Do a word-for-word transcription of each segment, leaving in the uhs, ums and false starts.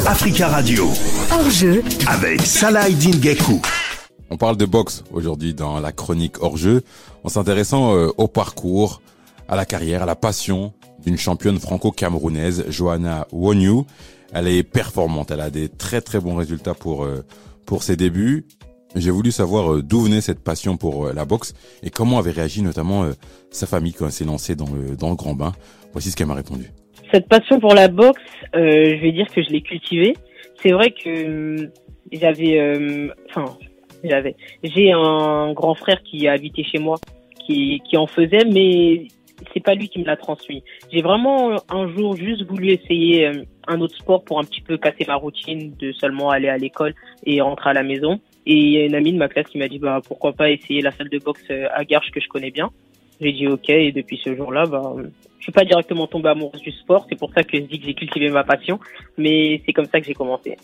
Africa Radio. Hors-jeu avec Salah Eddine Gaikou. On parle de boxe aujourd'hui dans la chronique hors-jeu, en s'intéressant euh, au parcours, à la carrière, à la passion d'une championne franco-camerounaise, Johanna Wonyu. Elle est performante, elle a des très très bons résultats pour euh, pour ses débuts. J'ai voulu savoir euh, d'où venait cette passion pour euh, la boxe et comment avait réagi notamment euh, sa famille quand elle s'est lancée dans le dans le grand bain. Voici ce qu'elle m'a répondu. Cette passion pour la boxe, euh, je vais dire que je l'ai cultivée. C'est vrai que euh, j'avais, euh, enfin, j'avais, j'ai un grand frère qui a habité chez moi, qui qui en faisait, mais c'est pas lui qui me l'a transmis. J'ai vraiment un jour juste voulu essayer euh, un autre sport pour un petit peu casser ma routine de seulement aller à l'école et rentrer à la maison. Et il y a une amie de ma classe qui m'a dit bah pourquoi pas essayer la salle de boxe à Garches que je connais bien. J'ai dit ok, et depuis ce jour-là, bah je suis pas directement tombée amoureuse du sport. C'est pour ça que je dis que j'ai cultivé ma passion, mais c'est comme ça que j'ai commencé.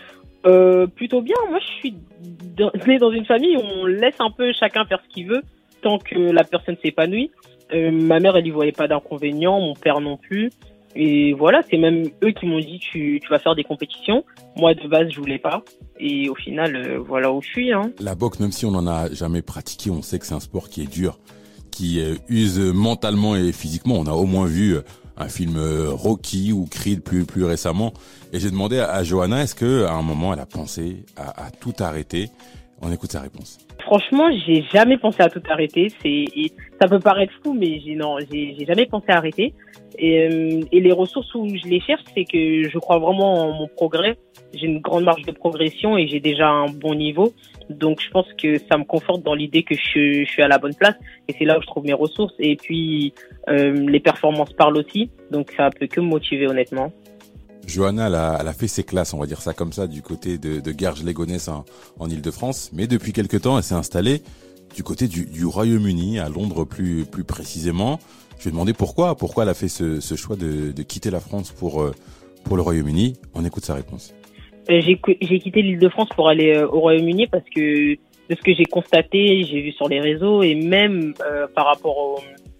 Euh, plutôt bien. Moi, je suis née dans une famille où on laisse un peu chacun faire ce qu'il veut tant que la personne s'épanouit. Euh, ma mère, elle y voyait pas d'inconvénient, mon père non plus. Et voilà, c'est même eux qui m'ont dit tu, tu vas faire des compétitions. Moi, de base, je voulais pas. Et au final, euh, voilà où je suis. Hein. La boxe, même si on n'en a jamais pratiqué, on sait que c'est un sport qui est dur, qui euh, use mentalement et physiquement. On a au moins vu euh, un film euh, Rocky ou Creed plus plus récemment. Et j'ai demandé à, à Johanna, est-ce que à un moment, elle a pensé à, à tout arrêter? On écoute sa réponse. Franchement, j'ai jamais pensé à tout arrêter. C'est, ça peut paraître fou, mais j'ai non, j'ai, j'ai jamais pensé à arrêter. Et, euh, et les ressources où je les cherche, c'est que je crois vraiment en mon progrès. J'ai une grande marge de progression et j'ai déjà un bon niveau. Donc, je pense que ça me conforte dans l'idée que je, je suis à la bonne place. Et c'est là où je trouve mes ressources. Et puis, euh, les performances parlent aussi. Donc, ça peut que me motiver, honnêtement. Johanna, elle a, elle a fait ses classes, on va dire ça comme ça, du côté de, de Garges-les-Gonesse en, en Île-de-France. Mais depuis quelque temps, elle s'est installée du côté du, du Royaume-Uni, à Londres plus, plus précisément. Je lui ai demandé pourquoi, pourquoi elle a fait ce, ce choix de, de quitter la France pour, pour le Royaume-Uni. On écoute sa réponse. Euh, j'ai, j'ai quitté l'Île-de-France pour aller euh, au Royaume-Uni parce que de ce que j'ai constaté, j'ai vu sur les réseaux et même euh, par rapport au,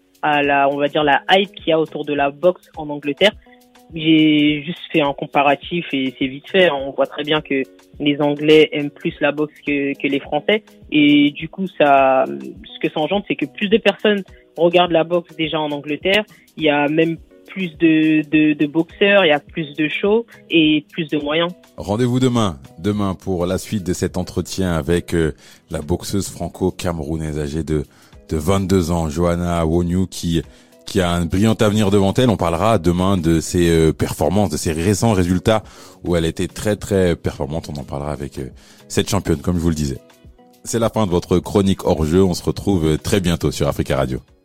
à la, on va dire la hype qu'il y a autour de la boxe en Angleterre. J'ai juste fait un comparatif et c'est vite fait. On voit très bien que les Anglais aiment plus la boxe que, que les Français. Et du coup, ça, ce que ça engendre, c'est que plus de personnes regardent la boxe déjà en Angleterre. Il y a même plus de, de, de boxeurs, il y a plus de shows et plus de moyens. Rendez-vous demain, demain pour la suite de cet entretien avec euh, la boxeuse franco-camerounaise âgée de, de vingt-deux ans, Johanna Wonyu, qui qui a un brillant avenir devant elle. On parlera demain de ses euh, performances, de ses récents résultats où elle était très très performante. On en parlera avec euh, cette championne, comme je vous le disais. C'est la fin de votre chronique hors jeu. On se retrouve très bientôt sur Africa Radio.